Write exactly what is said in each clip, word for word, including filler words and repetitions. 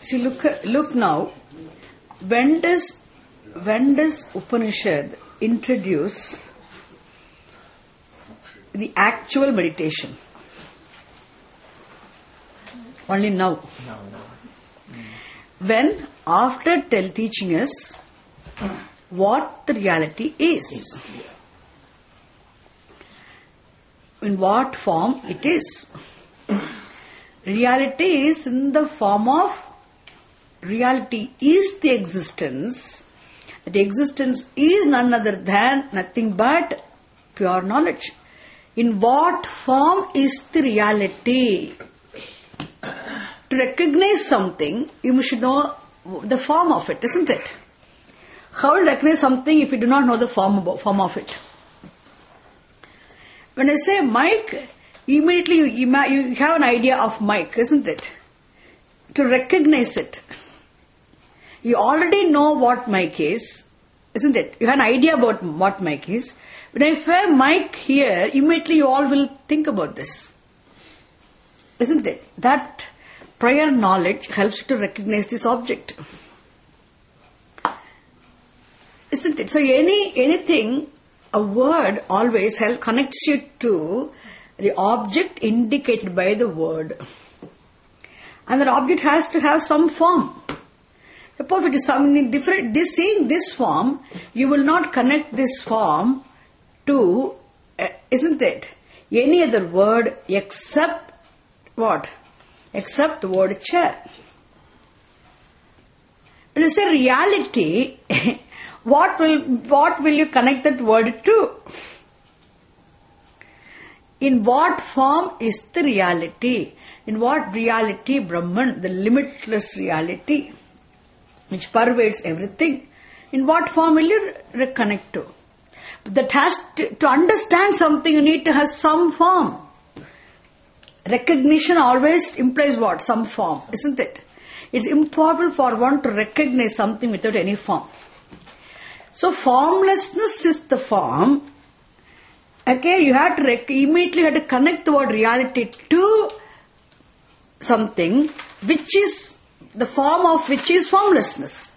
See, look, look now. When does, when does Upanishad introduce the actual meditation? Only now. No, no. When, after tell, teaching us what the reality is. In what form it is. Reality is in the form of, reality is the existence. That existence is none other than nothing but pure knowledge. In what form is the reality? To recognize something, you should know the form of it, isn't it? How will you recognize something if you do not know the form, form of it? When I say mic, immediately you, you have an idea of mic, isn't it? To recognize it. You already know what mic is, isn't it? You have an idea about what mic is. When I say mic here, immediately you all will think about this. Isn't it? That prior knowledge helps you to recognize this object. Isn't it? So any anything, a word always help, connects you to the object indicated by the word. And that object has to have some form. Suppose it is something different, this, seeing this form, you will not connect this form to, uh, isn't it, any other word except what? Except the word chair. When you say reality, what will what will you connect that word to? In what form is the reality? In what reality, Brahman, the limitless reality, which pervades everything, in what form will you reconnect to? But that has to, to understand something, you need to have some form. Recognition always implies what? Some form, isn't it? It's impossible for one to recognize something without any form. So formlessness is the form. Okay, you have to rec- immediately have to connect the word reality to something which is the form of which is formlessness.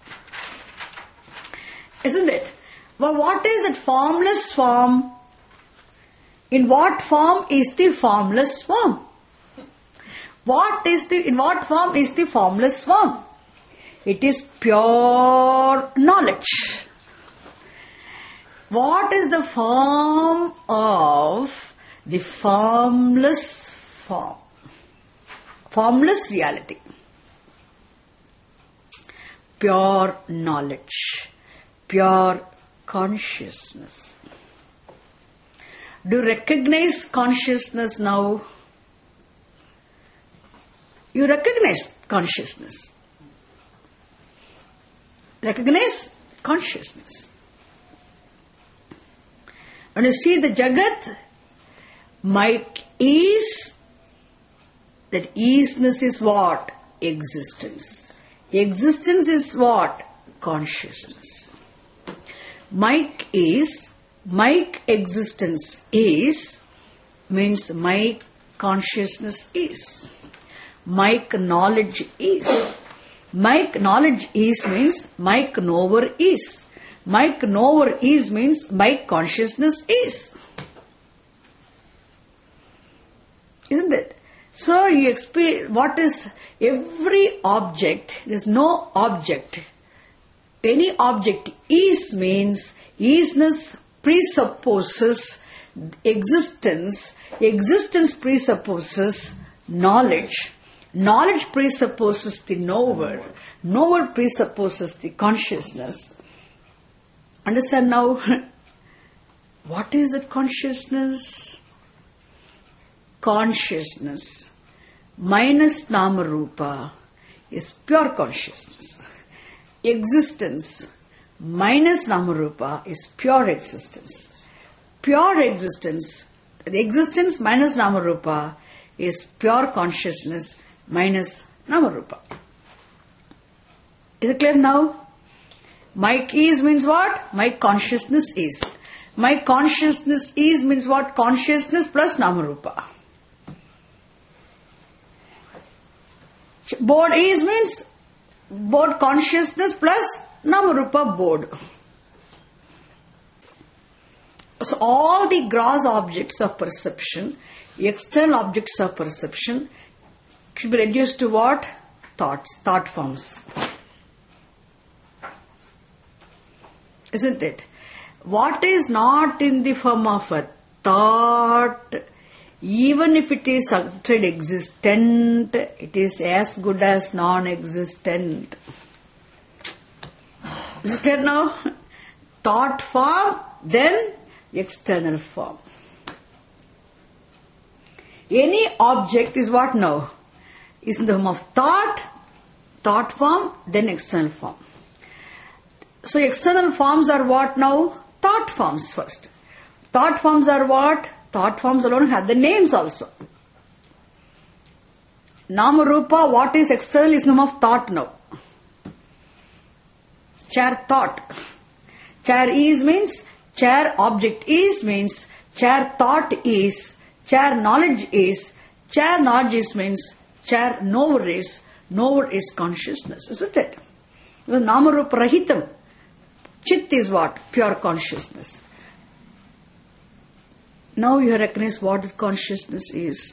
Isn't it? Well, what is that formless form? In what form is the formless form? What is the, in what form is the formless form? It is pure knowledge. What is the form of the formless form? Formless reality. Pure knowledge. Pure consciousness. Do you recognize consciousness now? You recognize consciousness. Recognize consciousness. When you see the Jagat, mic is, that isness is what? Existence. Existence is what? Consciousness. Mic is, mic existence is, means mic consciousness is. Mic knowledge is. Mic knowledge is means mic knower is. Mic knower is means mic consciousness is. Isn't it? So you experience what is every object, there is no object. Any object is means isness presupposes existence. Existence presupposes knowledge. Knowledge presupposes the knower. Knower presupposes the consciousness. Understand now? What is that consciousness? Consciousness minus nama rupa is pure consciousness. Existence minus nama rupa is pure existence. Pure existence, the existence minus nama rupa is pure consciousness minus nama rupa. Is it clear now? My is means what? My consciousness is. My consciousness is means what? Consciousness plus nama rupa. Board is means board consciousness plus Namarupa board. So all the gross objects of perception, external objects of perception, should be reduced to what? Thoughts, thought forms. Isn't it? What is not in the form of a thought, even if it is outside existent, it is as good as non-existent. Is it clear now? Thought form, then external form. Any object is what now? Is in the form of thought, thought form, then external form. So external forms are what now? Thought forms first. Thought forms are what? Thought forms alone have the names also. Namarupa, what is external is name of thought now. Chair thought. Chair is means, chair object is means, chair thought is, chair knowledge is, chair knowledge is means, chair knower is, knower is consciousness, isn't it? Namarupa rahitam. Chit is what? Pure consciousness. Now you recognize what consciousness is.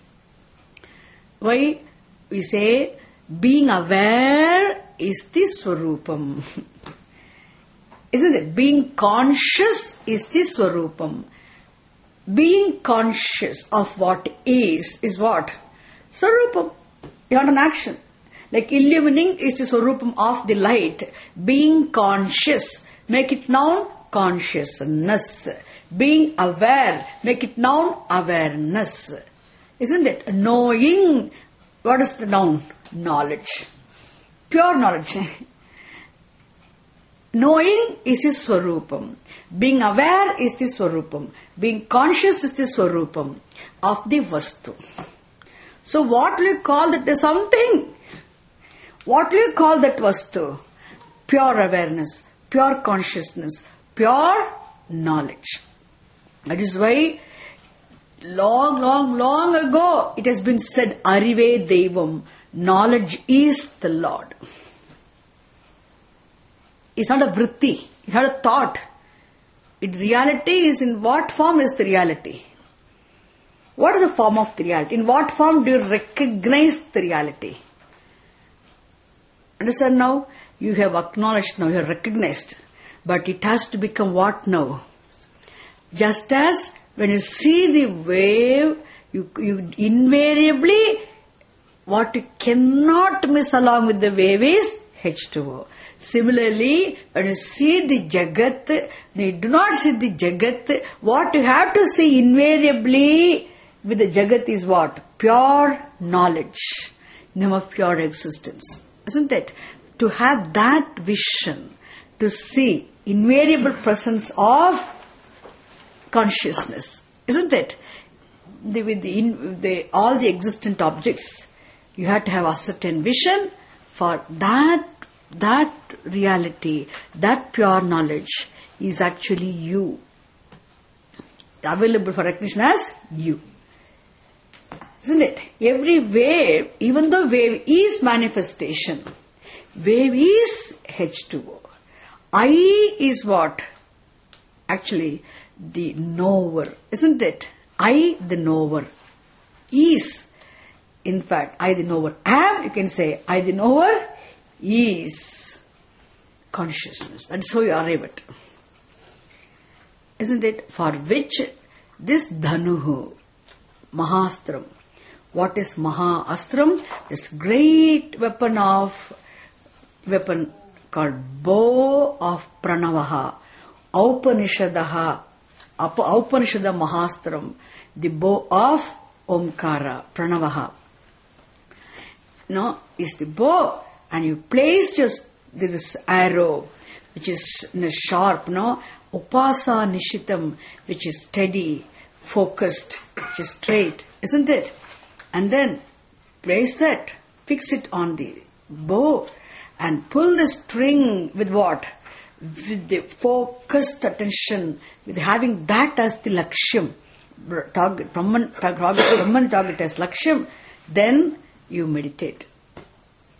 Why? We say, being aware is the Swarupam. Isn't it? Being conscious is the Swarupam. Being conscious of what is, is what? Swarupam. You want an action. Like illumining is the Swarupam of the light. Being conscious, make it noun, consciousness. Being aware, make it noun, awareness. Isn't it? Knowing, what is the noun? Knowledge. Pure knowledge. Knowing is the Swarupam. Being aware is the Swarupam. Being conscious is the Swarupam of the Vastu. So what do you call that? There's something. What do you call that Vastu? Pure awareness, pure consciousness, pure knowledge. That is why long, long, long ago it has been said, Arive Devam, knowledge is the Lord. It's not a vritti, it's not a thought. It reality is in what form is the reality? What is the form of the reality? In what form do you recognize the reality? Understand now? You have acknowledged now, you have recognized. But it has to become what now? Just as when you see the wave, you, you invariably, what you cannot miss along with the wave is H two O. Similarly, when you see the Jagat, you do not see the Jagat. What you have to see invariably with the Jagat is what? Pure knowledge. Name of pure existence. Isn't it? To have that vision, to see invariable presence of consciousness. Isn't it? The, with the, in, the, all the existent objects, you have to have a certain vision for that, that reality, that pure knowledge is actually you. Available for recognition as you. Isn't it? Every wave, even though wave is manifestation, wave is H two O. I is what? Actually, the knower. Isn't it? I, the knower. Is. In fact, I, the knower. Am, you can say, I, the knower, is consciousness. That's how you arrive at. Isn't it? For which this Dhanuhu, Mahastram. What is Mahaastram? This great weapon of, weapon called bow of Pranavaha, Aupanishadaha, Aupanishada Mahastram, the bow of Omkara, Pranavaha. No, is the bow, and you place just this arrow, which is sharp, no, Upasa Nishitam, which is steady, focused, which is straight, isn't it? And then place that, fix it on the bow, and pull the string with what? With the focused attention, with having that as the Lakshyam, target, Brahman target as Lakshyam, then you meditate.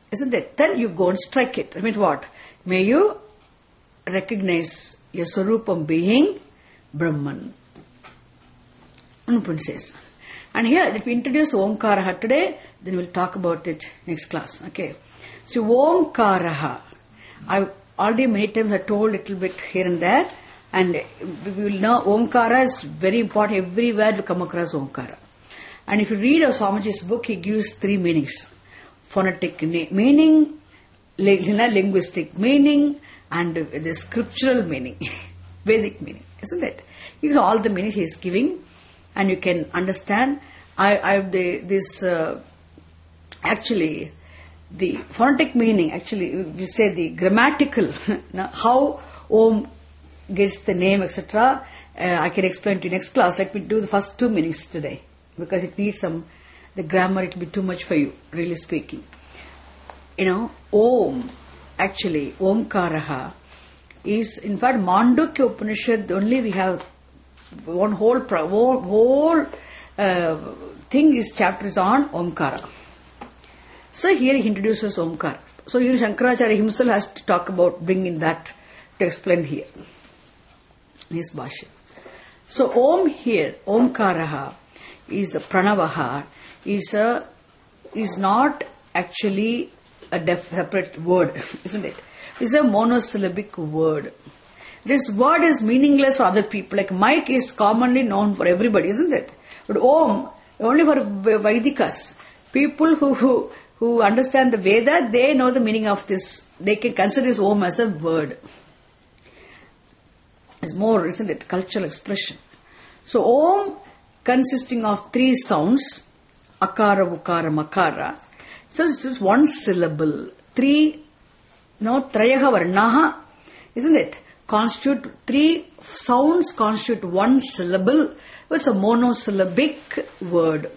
Isn't it? Then you go and strike it. I mean what? May you recognize your Sarupam being Brahman. Anupan says. And here, if we introduce Omkaraha today, then we'll talk about it next class. Okay. So Omkaraha. I've already many times I told a little bit here and there. And we will know Omkara is very important. Everywhere you come across Omkara. And if you read a Swamiji's book, he gives three meanings. Phonetic meaning, linguistic meaning, and the scriptural meaning, Vedic meaning, isn't it? These are all the meanings he is giving, and you can understand. I, I have the this uh, actually the phonetic meaning. Actually, you say the grammatical how Om gets the name, et cetera. Uh, I can explain to you next class. Let me do the first two meanings today because it needs some. The grammar, it will be too much for you, really speaking. You know, Om, actually, Omkaraha is, in fact, Mandukya Upanishad, only we have one whole, whole, whole uh, thing is chapters on Omkara. So here he introduces Omkara. So here Shankaracharya himself has to talk about bringing that to explain here. His Bhashya. So Om here, Omkaraha, is a Pranavaha, is a is not actually a def- separate word, isn't it? It's a monosyllabic word. This word is meaningless for other people. Like Mike is commonly known for everybody, isn't it? But Om, only for Vaidikas. People who, who, who understand the Veda, they know the meaning of this. They can consider this Om as a word. It's more, isn't it, cultural expression. So Om consisting of three sounds, Akara, Ukara, Makara. So this is one syllable. Three, no, Trayaha Varnaha, isn't it? Constitute, three sounds constitute one syllable. It's a monosyllabic word.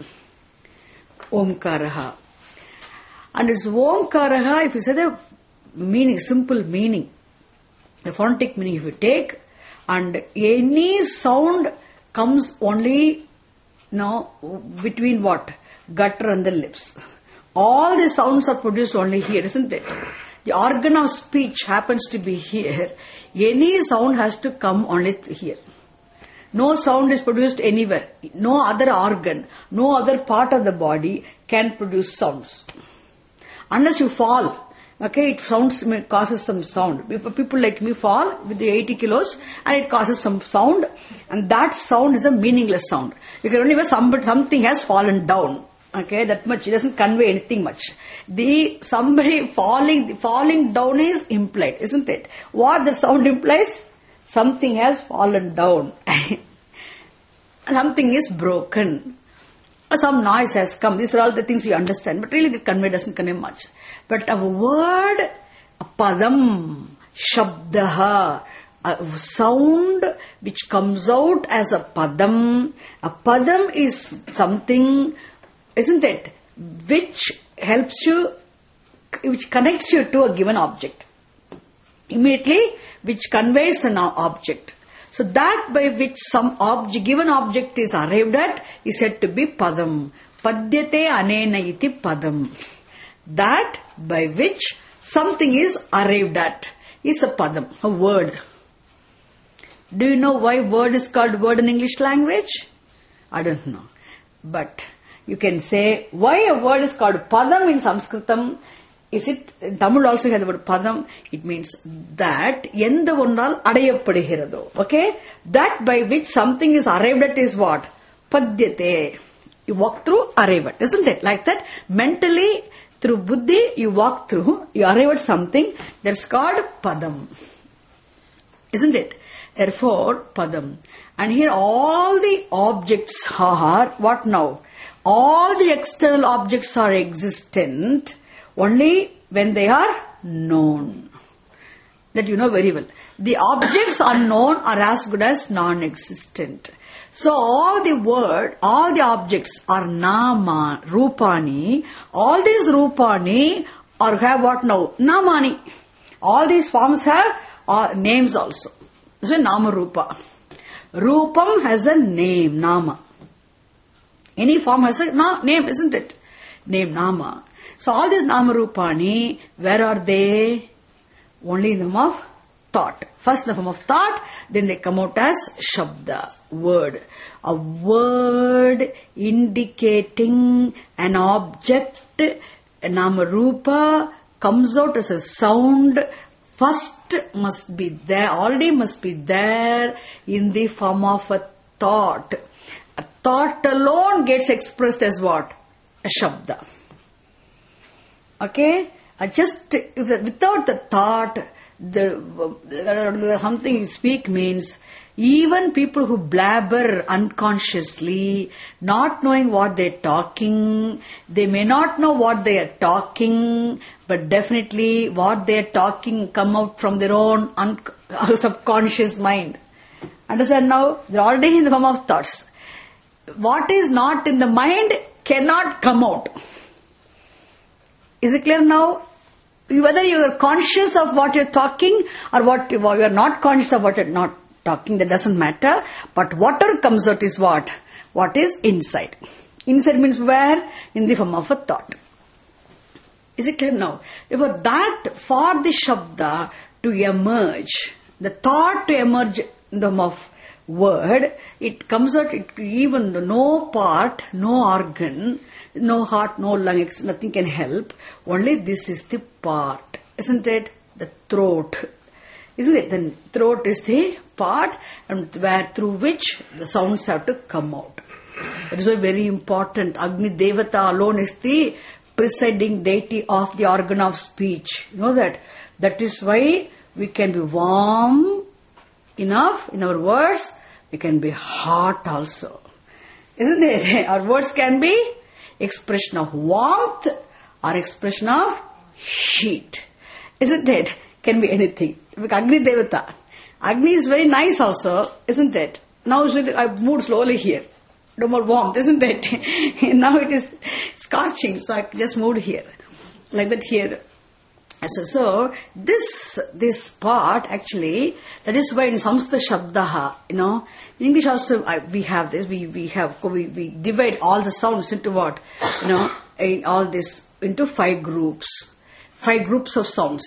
Omkaraha. And it's Omkaraha, if you say the meaning, simple meaning, the phonetic meaning if you take, and any sound comes only, no, between what? Gutter and the lips. All the sounds are produced only here, isn't it? The organ of speech happens to be here. Any sound has to come only here. No sound is produced anywhere. No other organ, no other part of the body can produce sounds. Unless you fall, okay, it sounds, it causes some sound. People like me fall with the eighty kilos and it causes some sound, and that sound is a meaningless sound. You can only hear somebody, something has fallen down. Okay, that much, it doesn't convey anything much. The somebody falling, falling down is implied, isn't it? What the sound implies? Something has fallen down. Something is broken. Some noise has come. These are all the things we understand. But really it convey, doesn't convey much. But a word, a padam, shabdaha, a sound which comes out as a padam. A padam is something, isn't it, which helps you, which connects you to a given object. Immediately, which conveys an object. So that by which some object, given object is arrived at is said to be padam. Padyate anena iti padam. That by which something is arrived at is a padam, a word. Do you know why word is called word in English language? I don't know. But you can say why a word is called padam in Sanskritam. Is it, in Tamil also has the word padam, it means that, yenda onnal adayapadugiratho. Okay? That by which something is arrived at is what? Padyate. You walk through, arrive at. Isn't it? Like that, mentally, through buddhi, you walk through, you arrive at something, that's called padam. Isn't it? Therefore, padam. And here all the objects are, what now? All the external objects are existent only when they are known. That you know very well. The objects unknown are as good as non-existent. So all the word, all the objects are nama, rupani. All these rupani are have what now? Namani. All these forms have are names also. So nama rupa. Rupam has a name, nama. Any form has a na- name, isn't it? Name, nama. So all these Namarupani, where are they? Only in the form of thought. First in the form of thought, then they come out as Shabda, word. A word indicating an object, a Namarupa, comes out as a sound. First must be there, already must be there in the form of a thought. A thought alone gets expressed as what? A Shabda. Okay? Uh, just without the thought, the something you speak means even people who blabber unconsciously, not knowing what they're talking, they may not know what they are talking, but definitely what they're talking come out from their own un- subconscious mind. Understand now? They're already in the form of thoughts. What is not in the mind cannot come out. Is it clear now? Whether you are conscious of what you're talking or what you are not conscious of what you're not talking, that doesn't matter. But whatever comes out is what? What is inside. Inside means where? In the form of a thought. Is it clear now? Therefore, that for the Shabda to emerge, the thought to emerge in the form of word, it comes out, it, even the no part, no organ, no heart, no lungs, nothing can help. Only this is the part. Isn't it? The throat. Isn't it? The throat is the part and where through which the sounds have to come out. That is why very important. Agni Devata alone is the presiding deity of the organ of speech. You know that? That is why we can be warm enough in our words. We can be hot also. Isn't it? Our words can be expression of warmth or expression of heat. Isn't it? Can be anything. Agni Devata. Agni is very nice also, isn't it? Now I've moved slowly here. No more warmth, isn't it? Now it is scorching, so I just moved here. Like that here. So, so this this part actually, that is why in Sanskrit Shabdaha, you know, in English also I, we have this, we, we have, we, we divide all the sounds into what? You know, in all this, into five groups. Five groups of sounds.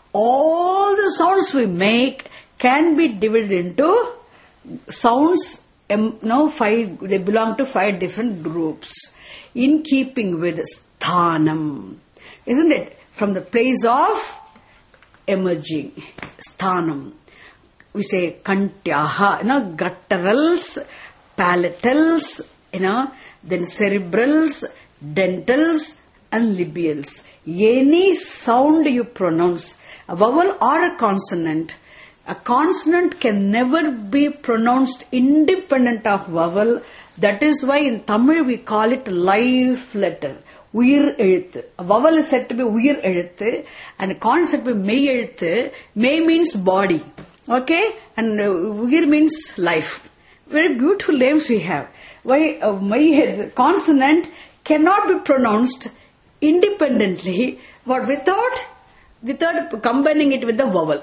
All the sounds we make can be divided into sounds, um, no, five, they belong to five different groups. In keeping with sthanam. Isn't it? From the place of emerging, sthanam. We say kantyaha, you know, gutturals, palatals, you know, then cerebrals, dentals, and labials. Any sound you pronounce, a vowel or a consonant, a consonant can never be pronounced independent of vowel. That is why in Tamil we call it life letter. Uyir எழுத்து. A vowel is said to be uyir எழுத்து and a consonant said to be மெய் எழுத்து. மெய் means body. Okay? And uh, uyir means life. Very beautiful names we have. Why uh, மெய் consonant cannot be pronounced independently but without without combining it with the vowel.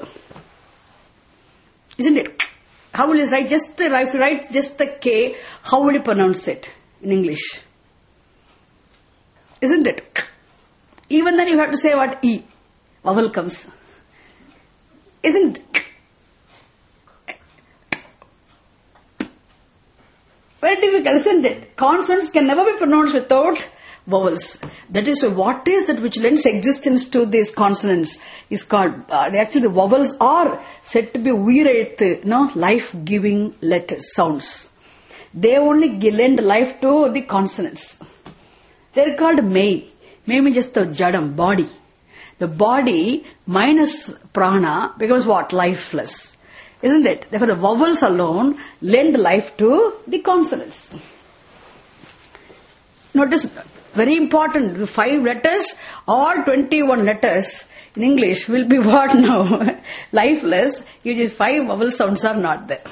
Isn't it? How will you write just the if you write just the K, how will you pronounce it in English? Isn't it? Even then you have to say what E. Vowel comes. Isn't it? Very difficult, isn't it? Consonants can never be pronounced without vowels. That is what is that which lends existence to these consonants is called, uh, actually the vowels are said to be uyir no, life-giving letters, sounds. They only lend life to the consonants. They are called May. May means just the jadam, body. The body minus prana becomes what? Lifeless. Isn't it? Therefore the vowels alone lend life to the consonants. Notice, very important, the five letters or twenty-one letters in English will be what now? Lifeless. Usually five vowel sounds are not there.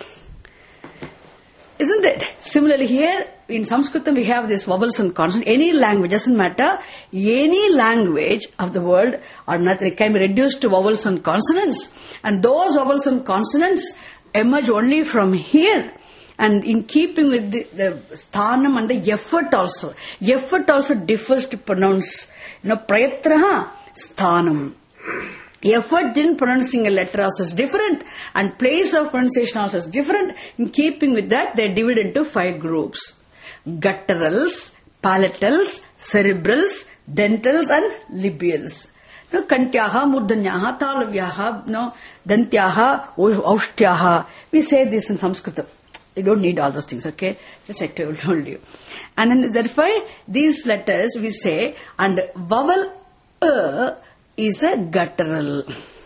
Isn't it? Similarly here, in Sanskritam we have this vowels and consonants. Any language, doesn't matter, any language of the world or nothing can be reduced to vowels and consonants. And those vowels and consonants emerge only from here. And in keeping with the, the sthanam and the effort also. Effort also differs to pronounce. You know, prayatraha, sthanam. Effort in pronouncing a letter also is different, and place of pronunciation also is different. In keeping with that, they divide into five groups: gutturals, palatals, cerebrals, dentals, and labials. No, kantyaha, murdhanyaha, talavyaha, no, dantyaha, aushtyaha. We say this in Sanskrit. You don't need all those things, okay? Just I told you. And then therefore, these letters we say, and vowel a is a guttural.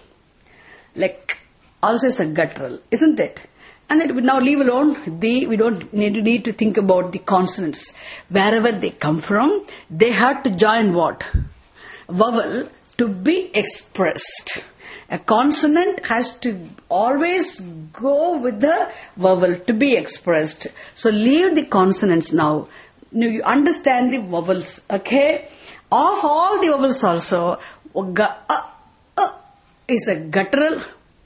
Like, also is a guttural, isn't it? And it will now leave alone the, we don't need, need to think about the consonants. Wherever they come from, they have to join what? Vowel to be expressed. A consonant has to always go with the vowel to be expressed. So leave the consonants now. Now you understand the vowels, okay? Of all the vowels also, Ga, uh, uh, is a guttural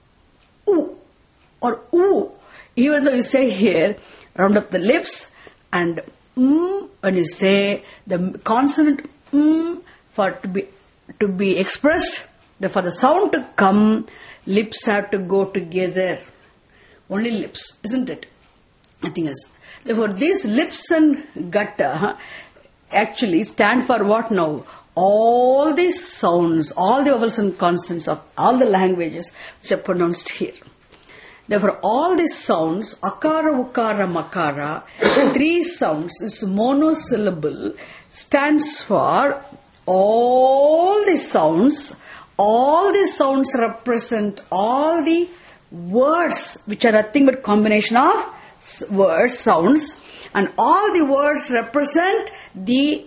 oo or oo. Even though you say here, round up the lips and mm, when you say the consonant mm, for to be to be expressed, the, for the sound to come, lips have to go together. Only lips, isn't it? Nothing else. Therefore, these lips and gutta actually stand for what now? All these sounds, all the vowels and consonants of all the languages which are pronounced here. Therefore, all these sounds, akara, ukara, makara, three sounds, is monosyllable, stands for all the sounds. All the sounds represent all the words, which are nothing but combination of words, sounds, and all the words represent the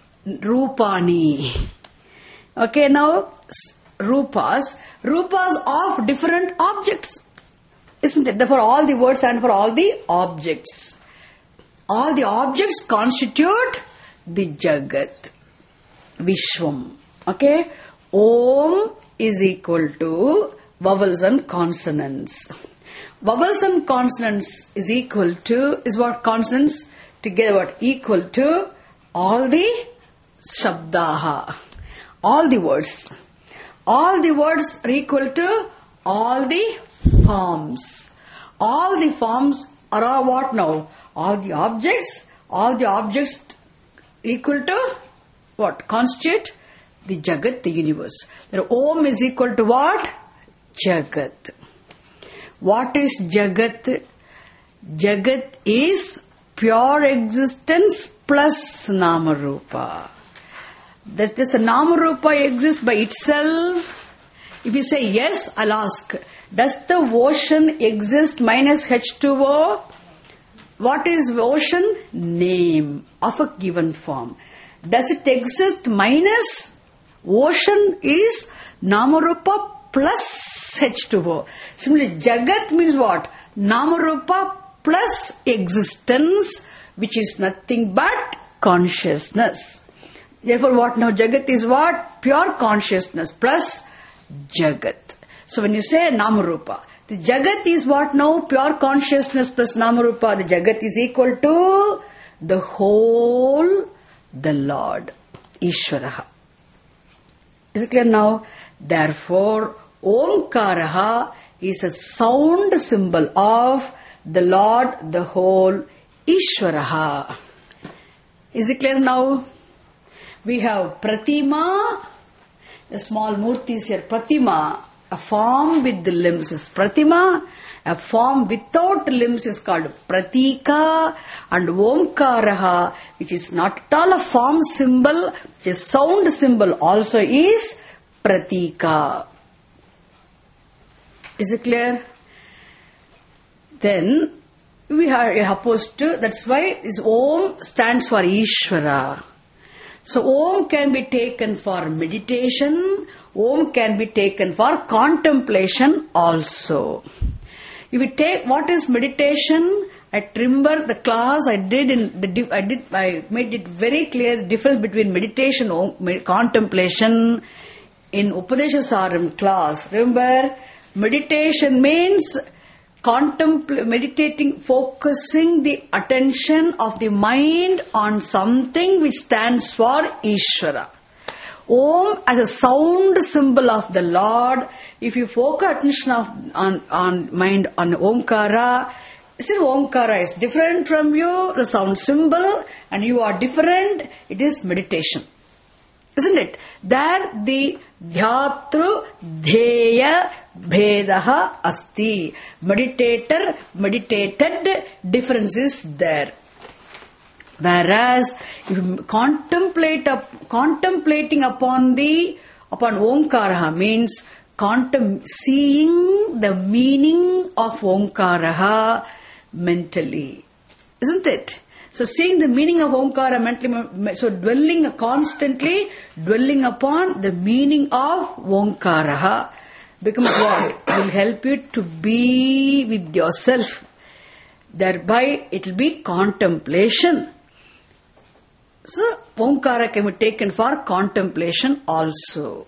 Rupani. Okay, now rupas, rupas of different objects, isn't it? Therefore, all the words stand for all the objects. All the objects constitute the Jagat, Vishwam. Okay, Om is equal to vowels and consonants. Vowels and consonants is equal to, is what consonants together what equal to all the Shabdaha, all the words. All the words are equal to all the forms. All the forms are all what now? All the objects. All the objects equal to what? Constitute the Jagat, the universe. The Om is equal to what? Jagat. What is Jagat? Jagat is pure existence plus Namarupa. Does, does the Namarupa exist by itself? If you say yes, I'll ask, does the ocean exist minus H two O? What is ocean? Name of a given form. Does it exist minus? Ocean is Namarupa plus H two O. Similarly, Jagat means what? Namarupa plus existence, which is nothing but consciousness. Therefore, what now? Jagat is what? Pure consciousness plus Jagat. So when you say Namarupa, the Jagat is what now? Pure consciousness plus Namarupa. The Jagat is equal to the whole, the Lord, Ishvaraha. Is it clear now? Therefore, Omkaraha is a sound symbol of the Lord, the whole, Ishvaraha. Is it clear now? We have Pratima, a small murtis here. Pratima, a form with the limbs is Pratima. A form without limbs is called Pratika. And Omkaraha, which is not at all a form symbol, which is sound symbol, also is Pratika. Is it clear? Then we are opposed to, that's why this Om stands for Ishvara. So Om can be taken for meditation, Om can be taken for contemplation also. If we take what is meditation, I remember the class I did in the I did I made it very clear the difference between meditation and contemplation in Upadeshasaram class. Remember, meditation means contempl- meditating, focusing the attention of the mind on something which stands for Ishvara. Om as a sound symbol of the Lord. If you focus attention of, on, on mind on Omkara, still Omkara is different from you, the sound symbol, and you are different, it is meditation. Isn't it? There the dhyatru dheya bhedaha asti. Meditator, meditated, difference is there. Whereas, if you contemplate up, contemplating upon the upon Omkaraha means contem, seeing the meaning of Omkaraha mentally, isn't it? So, seeing the meaning of Omkara mentally, so dwelling constantly, dwelling upon the meaning of Omkaraha becomes what? It will help you to be with yourself. Thereby, it will be contemplation. So, Omkara can be taken for contemplation also.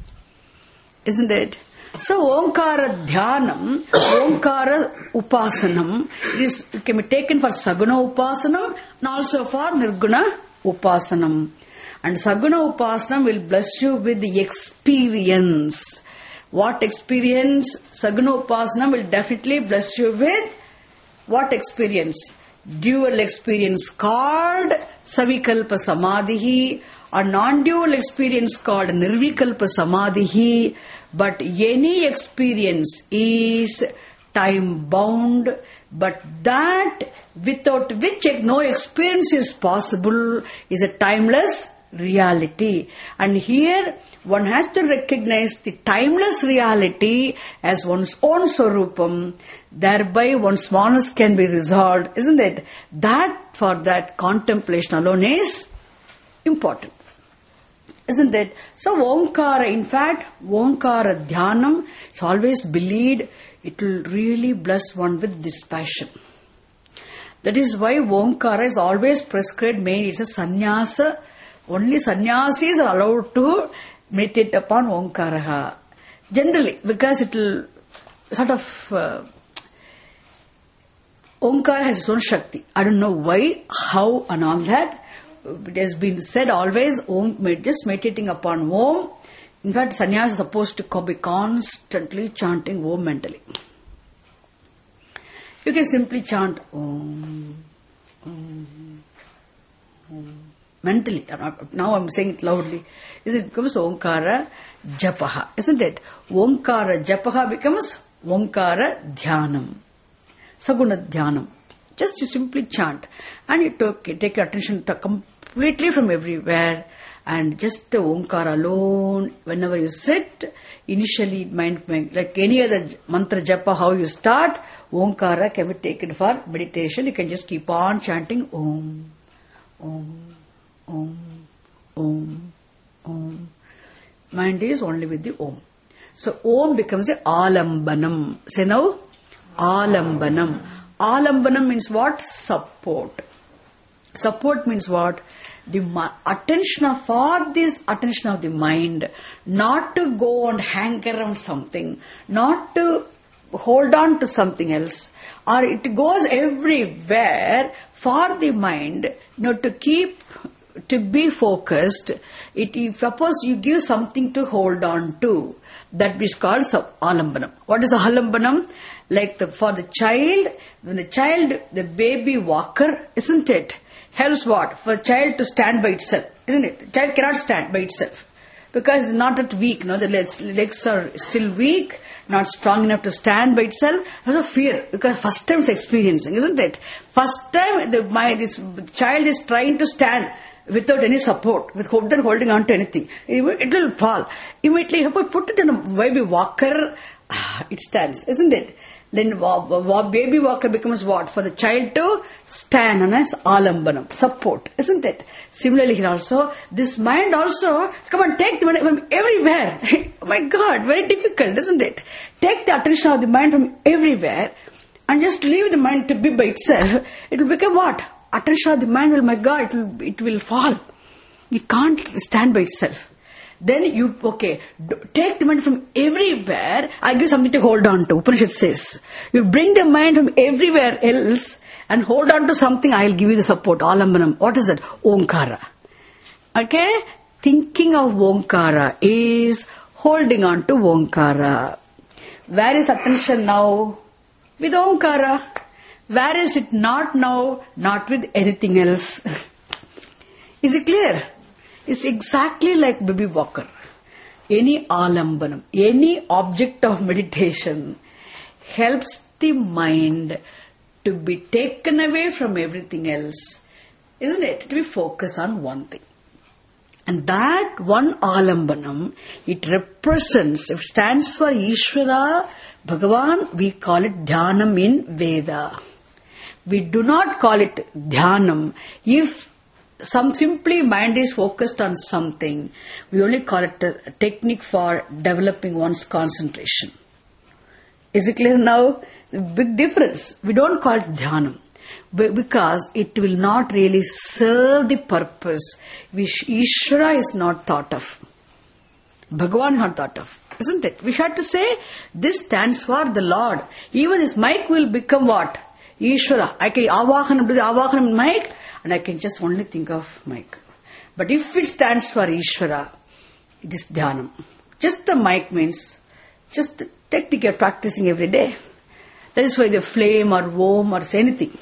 Isn't it? So, Omkara Dhyanam, Omkara Upasanam, is, it can be taken for Saguna Upasanam and also for Nirguna Upasanam. And Saguna Upasanam will bless you with the experience. What experience? Saguna Upasanam will definitely bless you with what experience? Dual experience called Savikalpa Samadhi, or non-dual experience called Nirvikalpa Samadhi. But any experience is time bound, but that without which no experience is possible is a timeless reality. And here one has to recognize the timeless reality as one's own Swarupam. Thereby one's smallness can be resolved, isn't it? That, for that, contemplation alone is important, isn't it? So Omkara, in fact, Omkara Dhyanam is always believed it will really bless one with dispassion. That is why Omkara is always prescribed, made it's a sannyasa. Only sannyasis are allowed to meditate upon Omkaraha. Generally, because it will sort of... Uh, Omkara has its own Shakti. I don't know why, how and all that. It has been said always, Om, just meditating upon Om. In fact, sannyasa is supposed to be constantly chanting Om mentally. You can simply chant Om, Om, Om. Mentally. Now I'm saying it loudly. It becomes Omkara Japaha, isn't it? Omkara Japaha becomes Omkara Dhyanam. Saguna Dhyanam. Just you simply chant. And you take, take your attention to completely from everywhere. And just the Omkara alone, whenever you sit, initially mind, like any other mantra japa, how you start, Omkara can be taken for meditation. You can just keep on chanting Om, Om, Om, Om, Om. Mind is only with the Om. So Om becomes a Alambanam. Say now, Alambanam. Alambanam means what? Support. Support means what? The attention of, for this attention of the mind, not to go and hang around something, not to hold on to something else, or it goes everywhere for the mind, you know, to keep, to be focused. It, if suppose you give something to hold on to, that is called alambanam. What is alambanam? Like the, for the child, when the child, the baby walker, isn't it? Helps what? For the child to stand by itself, isn't it? The child cannot stand by itself because it's not that weak. No, the legs, legs are still weak, not strong enough to stand by itself. There's a fear because first time it's experiencing, isn't it? First time the my this child is trying to stand without any support, without holding on to anything. It will, it will fall. Immediately, you have to put it in a baby walker, it stands, isn't it? Then baby walker becomes what? For the child to stand on as alambanam, support, isn't it? Similarly here also, this mind also, come on, take the mind from everywhere. Oh my God, very difficult, isn't it? Take the attention of the mind from everywhere and just leave the mind to be by itself. It will become what? Attention of the mind will, my God, it will, it will fall. It can't stand by itself. Then you, okay, take the mind from everywhere, I give something to hold on to. Upanishad says, you bring the mind from everywhere else and hold on to something, I'll give you the support, alambanam. What is that? Omkara. Okay? thinking of Omkara is holding on to Omkara. Where is attention now? With Omkara. Where is it not now? Not with anything else. Is it clear? It's exactly like baby walker. Any alambanam, any object of meditation helps the mind to be taken away from everything else. Isn't it? To be focused on one thing. And that one alambanam, it represents, it stands for Ishvara, Bhagavan, we call it Dhyanam in Veda. We do not call it Dhyanam. If some simply mind is focused on something, we only call it a technique for developing one's concentration. Is it clear now? Big difference. We don't call it Dhyanam. Because it will not really serve the purpose which Ishvara is not thought of. Bhagavan is not thought of. Isn't it? We had to say, this stands for the Lord. Even his mic will become what? Ishvara. I can avahanam, do the avahanam in mic, and I can just only think of mic. But if it stands for Ishvara, it is Dhyanam. Just the mic means, just the technique you're practicing every day. That is why the flame or Om or anything.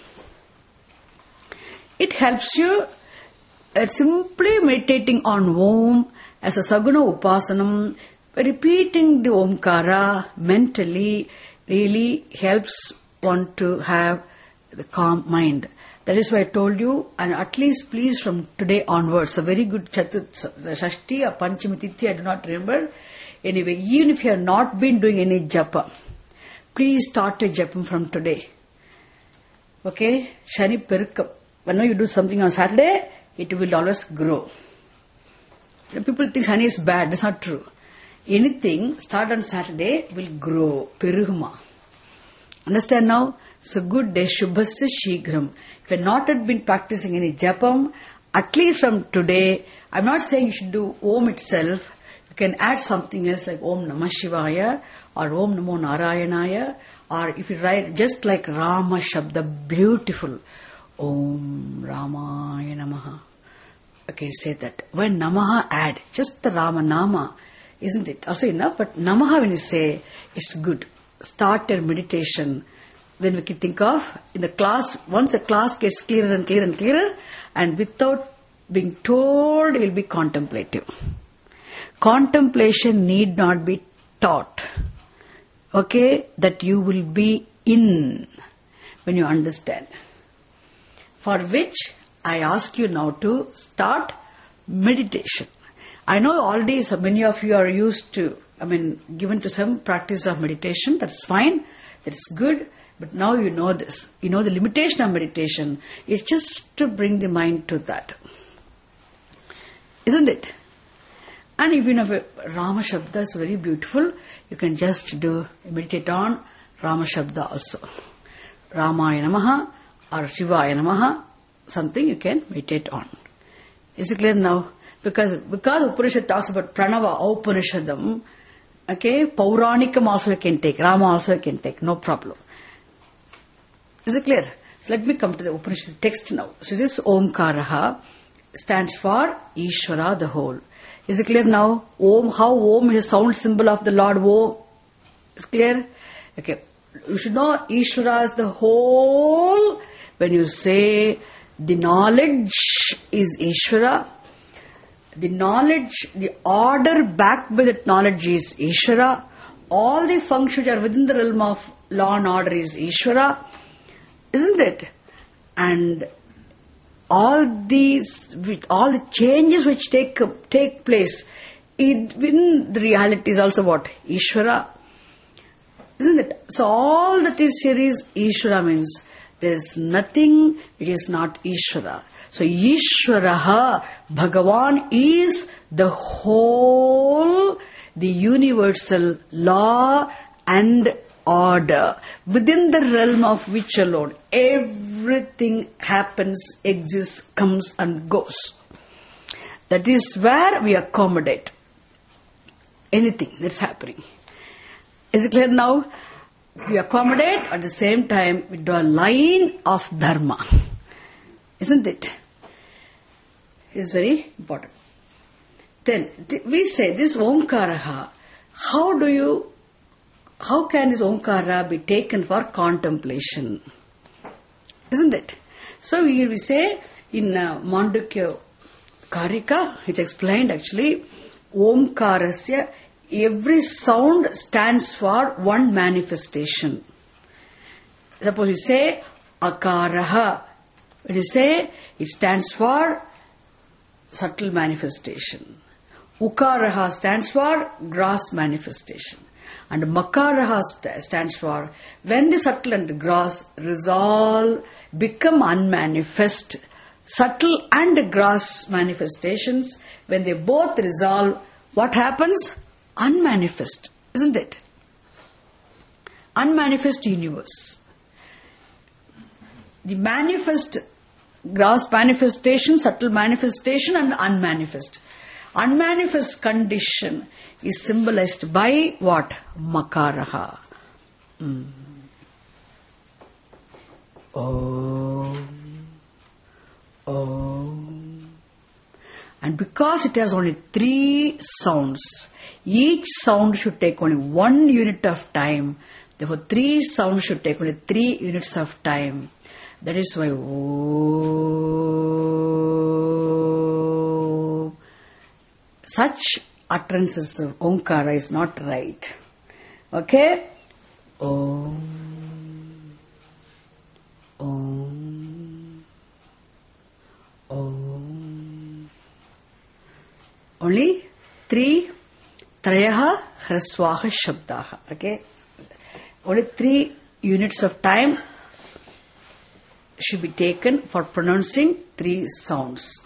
It helps you uh, simply meditating on Om as a Saguna Upasanam, repeating the Omkara mentally really helps one to have the calm mind. That is why I told you, and at least please from today onwards, a very good Chatur, Shashti or Panchami Tithi, I do not remember. Anyway, even if you have not been doing any japa, please start a japam from today. Okay? Shani Perukam. Whenever you do something on Saturday, it will always grow. People think Shani is bad. That's not true. Anything start on Saturday will grow. Peruhuma. Understand now? So good day. Shubhasya Shighram. If you have not yet been practicing any japam, at least from today, I'm not saying you should do Om itself. You can add something else like Om Namah Shivaya or Om Namo Narayanaya, or if you write just like Rama Shabda, beautiful. Om Ramaya Namaha. Okay, say that. When Namaha add, just the Rama Nama, isn't it? Also enough, but Namaha when you say, is good. Start your meditation. When we can think of, in the class, once the class gets clearer and clearer and clearer, and without being told, it will be contemplative. Contemplation need not be taught. Okay? That you will be in when you understand. For which I ask you now to start meditation. I know already so many of you are used to, I mean, given to some practice of meditation. That's fine. That's good. But now you know this. You know the limitation of meditation is just to bring the mind to that. Isn't it? And if you know Rama Shabda is very beautiful, you can just do, meditate on Rama Shabda also. Ramaya Namaha or Shivaya Namaha, something you can meditate on. Is it clear now? Because because Upanishad talks about Pranava, Upanishadam, okay, Pauranikam also you can take, Rama also you can take, no problem. Is it clear? So let me come to the Upanishad text now. So this Omkaraha stands for Ishvara, the whole. Is it clear now? Om, how Om is a sound symbol of the Lord Om. Is it clear? Okay. You should know Ishvara is the whole. When you say the knowledge is Ishvara, the knowledge, the order backed by that knowledge is Ishvara. All the functions are within the realm of law and order is Ishvara. Isn't it? And all these, all the changes which take take place in the reality is also what? Ishvara. Isn't it? So all that is here is Ishvara means there is nothing which is not Ishvara. So Ishvaraha, Bhagavan is the whole, the universal law and order, within the realm of which alone everything happens, exists, comes and goes. That is where we accommodate anything that's happening. Is it clear now? We accommodate, at the same time we draw a line of dharma. Isn't it? It's very important. Then th- we say this Omkaraha, how do you, how can this Omkara be taken for contemplation? Isn't it? So we, we say in uh, Mandukya Karika, it's explained actually, Omkarasya, every sound stands for one manifestation. Suppose you say Akaraha, when you say it stands for subtle manifestation. Ukaraha stands for gross manifestation. And Makaraha st- stands for when the subtle and gross resolve, become unmanifest. Subtle and gross manifestations, when they both resolve, what happens? Unmanifest, isn't it? Unmanifest universe. The manifest, gross manifestation, subtle manifestation and unmanifest. Unmanifest condition is symbolized by what? Makaraha. Mm. Om. Om. And because it has only three sounds, each sound should take only one unit of time. Therefore, three sounds should take only three units of time. That is why Om. Such utterances of Omkara is not right. Okay? Om. Om. Om. Only three Trayaha Hraswaha Shabdaha. Okay? Only three units of time should be taken for pronouncing three sounds.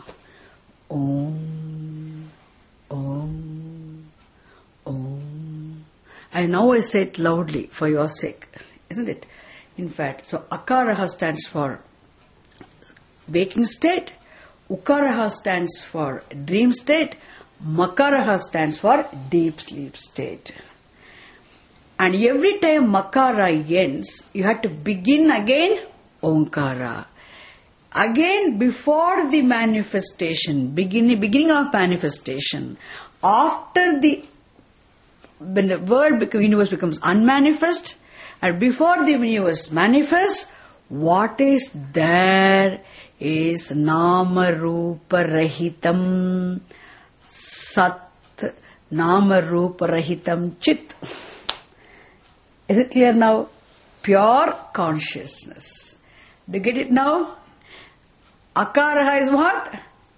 Om. Om. Om. And now I say it loudly for your sake. Isn't it? In fact, so Akaraha stands for waking state. Ukaraha stands for dream state. Makaraha stands for deep sleep state. And every time Makara ends, you have to begin again Omkara. Again, before the manifestation, beginning, beginning of manifestation, after the, when the world, become, universe becomes unmanifest, and before the universe manifests, what is there is Nama Rupa Rahitam Sat Nama Rupa Rahitam Chit. Is it clear now? Pure consciousness. Do you get it now? Akaraha is what?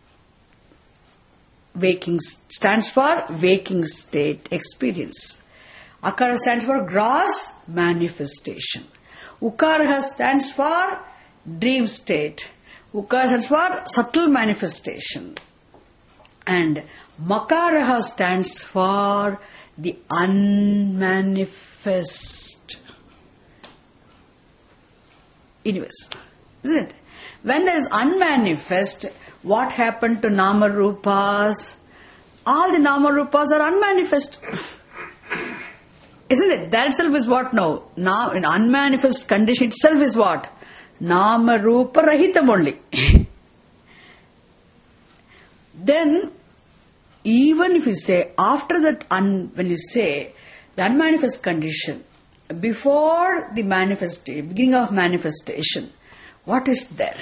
Waking, stands for waking state experience. Akara stands for gross manifestation. Ukaraha stands for dream state. Ukara stands for subtle manifestation. And Makaraha stands for the unmanifest universe. Isn't it? When there is unmanifest, what happened to Nama Rupas? All the Nama Rupas are unmanifest. Isn't it? That itself is what now? Now, in unmanifest condition itself is what? Nama Rupa Rahitam only. Then, even if you say, after that, un, when you say the unmanifest condition, before the manifestation, beginning of manifestation, what is there?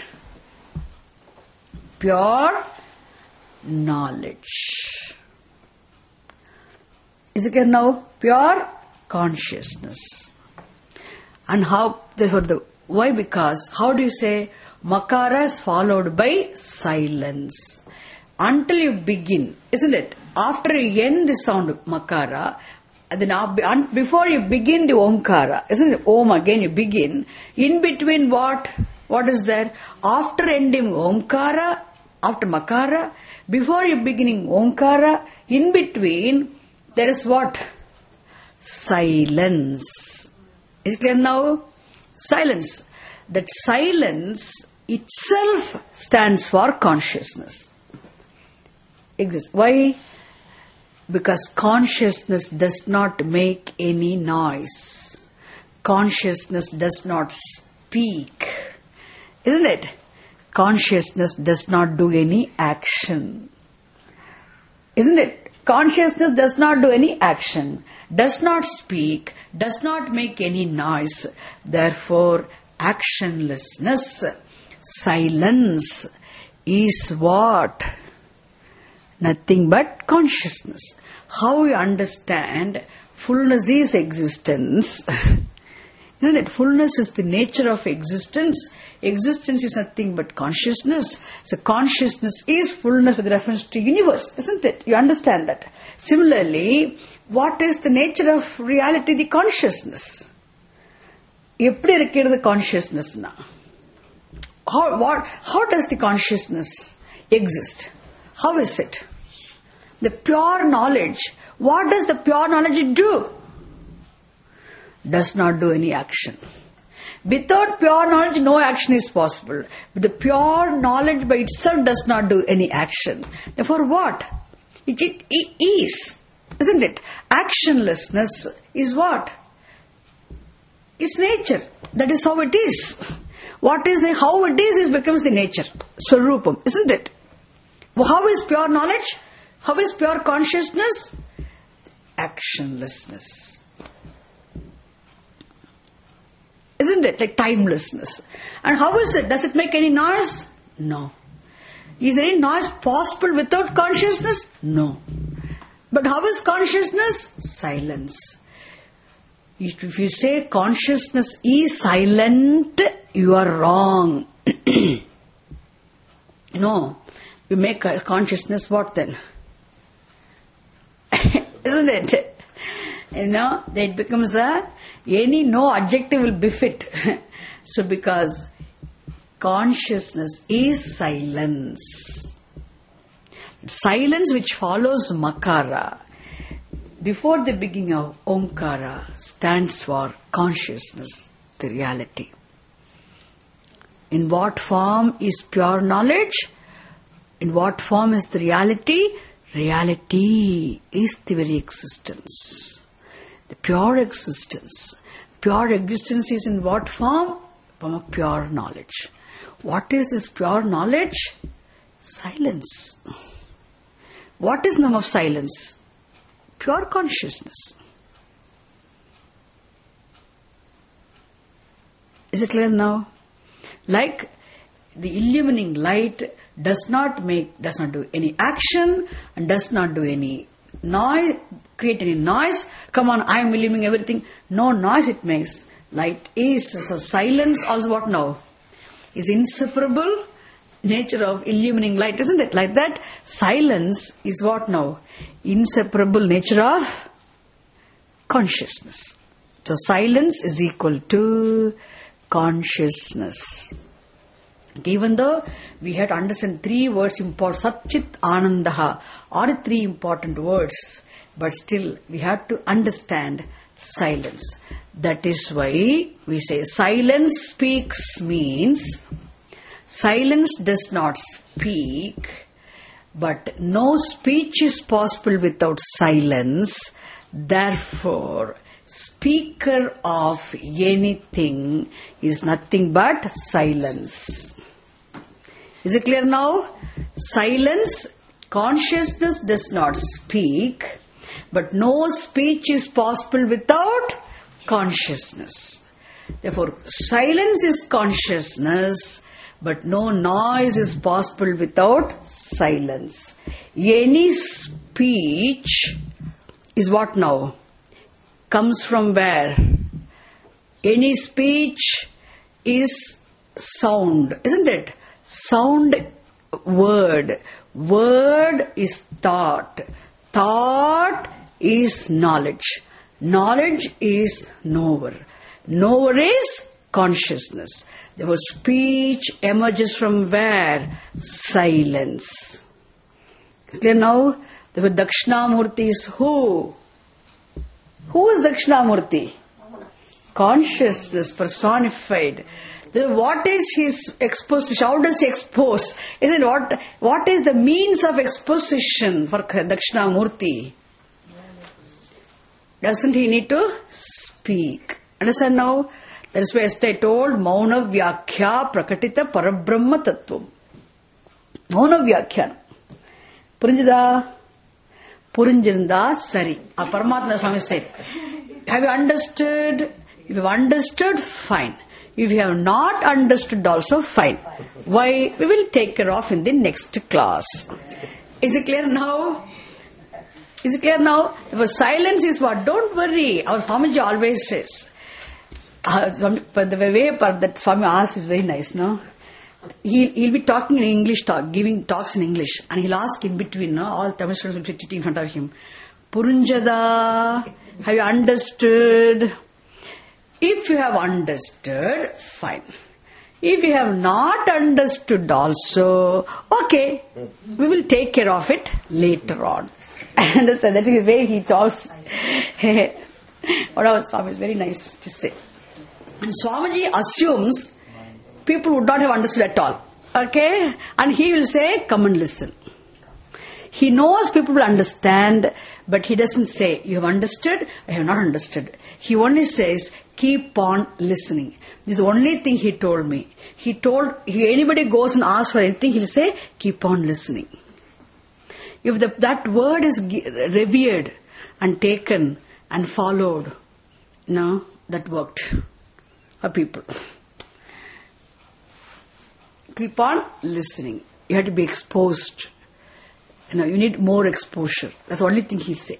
Pure knowledge. Is it clear now? Pure consciousness. And how, therefore, the, why? Because, how do you say, Makara is followed by silence. Until you begin, isn't it? After you end the sound of Makara, then before you begin the Omkara, isn't it? Om again you begin. In between what? What is there? After ending Omkara, after Makara, before you beginning Omkara, in between there is what? Silence. Is it clear now? Silence. That silence itself stands for consciousness. Exists. Why? Because consciousness does not make any noise. Consciousness does not speak. Isn't it? Consciousness does not do any action. Isn't it? Consciousness does not do any action, does not speak, does not make any noise. Therefore, actionlessness, silence is what? Nothing but consciousness. How we understand fullness is existence. Isn't it? Fullness is the nature of existence. Existence is nothing but consciousness. So consciousness is fullness with reference to universe. Isn't it? You understand that. Similarly, what is the nature of reality? The consciousness. எப்படி இருக்கிறது consciousness-na? How, what, how does the consciousness exist? How is it? The pure knowledge. What does the pure knowledge do? Does not do any action. Without pure knowledge, no action is possible. But the pure knowledge by itself does not do any action. Therefore, what? It, it, it is. Isn't it? Actionlessness is what? It's nature. That is how it is. What is it? How it is, is becomes the nature. Swarupam. Isn't it? Well, how is pure knowledge? How is pure consciousness? Actionlessness. Isn't it? Like timelessness. And how is it? Does it make any noise? No. Is there any noise possible without consciousness? No. But how is consciousness? Silence. If you say consciousness is silent, you are wrong. No. You make consciousness what then? Isn't it? You know, it becomes a, any no adjective will befit. So because consciousness is silence. Silence which follows makara, before the beginning of omkara, stands for consciousness, the reality. In what form is pure knowledge? In what form is the reality? Reality is the very existence. The pure existence. Pure existence is in what form? Form of pure knowledge. What is this pure knowledge? Silence. What is name of silence? Pure consciousness. Is it clear now? Like the illuminating light does not make, does not do any action and does not do any noise, create any noise. Come on, I am illuminating everything. No noise it makes. Light is, so silence also what now? Is inseparable nature of illuminating light, isn't it? Like that, silence is what now? Inseparable nature of consciousness. So silence is equal to consciousness. Even though we had to understand three words important, Satchit Anandaha, are three important words, but still we have to understand silence. That is why we say silence speaks means silence does not speak, but no speech is possible without silence. Therefore, speaker of anything is nothing but silence. Is it clear now? Silence, consciousness does not speak, but no speech is possible without consciousness. Therefore, silence is consciousness, but no noise is possible without silence. Any speech is what now? Comes from where? Any speech is sound, isn't it? Sound, word. Word is thought. Thought is knowledge. Knowledge is knower. Knower is consciousness. Therefore, speech emerges from where? Silence. Clear now? Therefore, Dakshinamurti is who? Who is Dakshinamurti? Consciousness personified. Then what is his exposition? How does he expose? Isn't it what? What is the means of exposition for Dakshinamurti? Doesn't he need to speak? Understand now? That is why I told Mauna Vyakhya Prakatita Parabrahma Tattvam. Mauna Vyakhya. Purinjada? Purinjirunda sari. A Paramatma Swami said, have you understood? If you have understood, fine. If you have not understood also, fine. Why? We will take care of in the next class. Is it clear now? Is it clear now? If silence is what? Don't worry. Our Swamiji always says. Uh, the way that Swami asks is very nice, no? He'll, he'll be talking in English, talk, giving talks in English, and he'll ask in between, no? All Tamil students will be sitting in front of him. Purinjada, have you understood? If you have understood, fine. If you have not understood also, okay, we will take care of it later on. Understand? That is the way he talks. What our Swami is very nice to say. And Swamiji assumes people would not have understood at all. Okay? And he will say, come and listen. He knows people will understand, but he doesn't say, you have understood, I have not understood. He only says, keep on listening. This is the only thing he told me. He told, if anybody goes and asks for anything, he'll say, keep on listening. If the, that word is revered and taken and followed, no, that worked for people. Keep on listening. You have to be exposed. You know, you need more exposure. That's the only thing he'll say.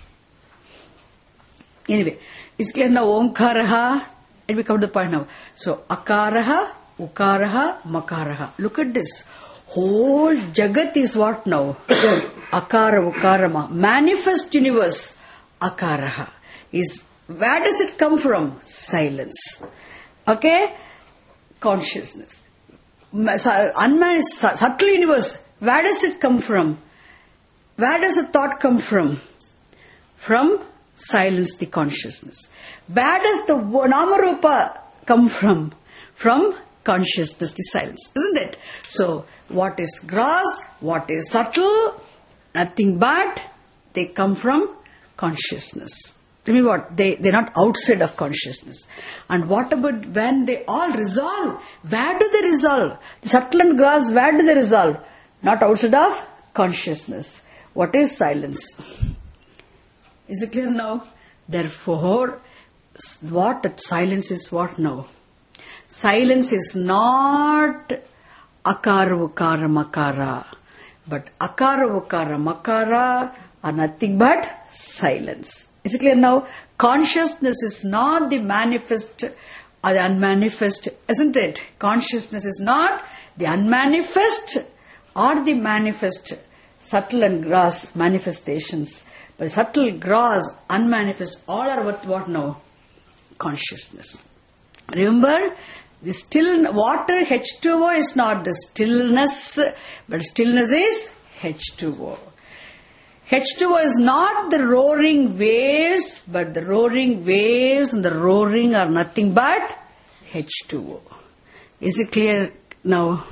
Anyway, it's clear now, Omkaraha, and we come to the point now. So, Akaraha, Ukaraha, Makaraha. Look at this. Whole Jagat is what now? Akara, Ukarama. Manifest universe, Akaraha. Is, where does it come from? Silence. Okay? Consciousness. Unmanaged, subtle universe, where does it come from? Where does a thought come from? From silence, the consciousness. Where does the Namarupa come from? From consciousness, the silence. Isn't it? So, what is gross, what is subtle, nothing but they come from consciousness. Tell me what, they, they're not outside of consciousness. And what about when they all resolve? Where do they resolve? The subtle and gross, where do they resolve? Not outside of consciousness. What is silence? Is it clear now? Therefore, what that silence is what now? Silence is not akara, ukara, makara. But akara, ukara, makara are nothing but silence. Is it clear now? Consciousness is not the manifest or the unmanifest, isn't it? Consciousness is not the unmanifest or the manifest, subtle and gross manifestations. But subtle, gross, unmanifest, all are what, what now? Consciousness. Remember, the still water H two O is not the stillness, but stillness is H two O. H two O is not the roaring waves, but the roaring waves and the roaring are nothing but H two O. Is it clear now?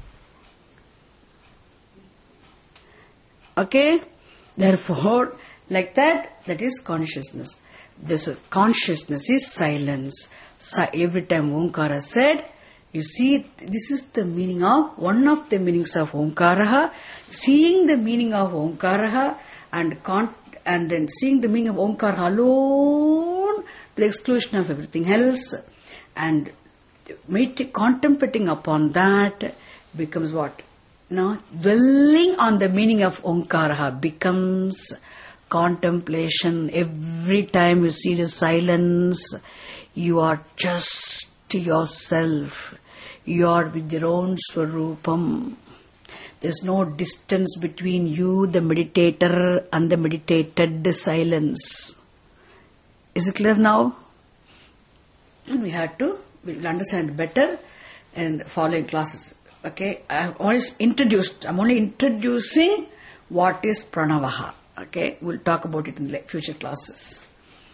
Okay? Therefore, like that, that is consciousness. This consciousness is silence. So every time Omkara said, you see, this is the meaning of, one of the meanings of Omkaraha. Seeing the meaning of Omkaraha and con- and then seeing the meaning of Omkara alone to the exclusion of everything else, and medit- contemplating upon that becomes what? No? Dwelling on the meaning of Omkara becomes contemplation. Every time you see the silence, you are just yourself. You are with your own Swarupam. There's no distance between you, the meditator, and the meditated silence. Is it clear now? And we have to, we'll understand better in the following classes. Okay, I have only introduced, I'm only introducing what is Pranavaha. Okay, we'll talk about it in future classes.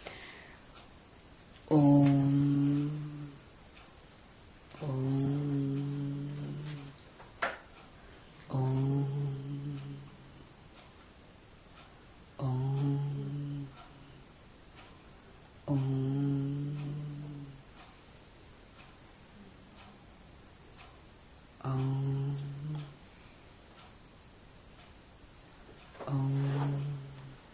Om. Om. Om. Om. Om. Om. Om.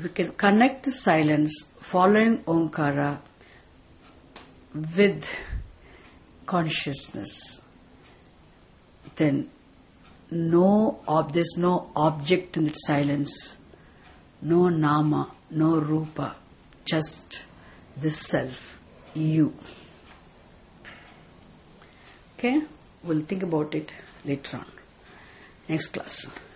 if you can connect the silence following Omkara with consciousness, then no ob- there's no object in that silence, no nama, no rupa, just this self, you. Okay? We'll think about it later on. Next class.